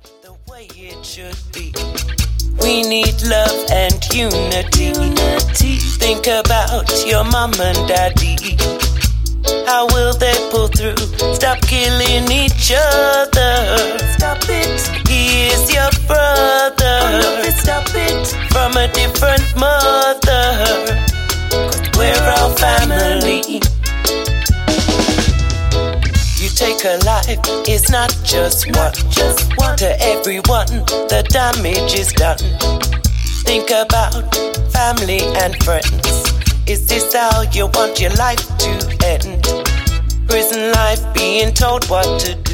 the way it should be. We need love and unity. Think about your mom and daddy. How will they pull through? Stop killing each other. Stop it. He is your brother. Stop it. From a different mother. 'Cause we're all family. You take a life, it's not just one. To everyone, the damage is done. Think about family and friends. Is this how you want your life to end? Prison life, being told what to do.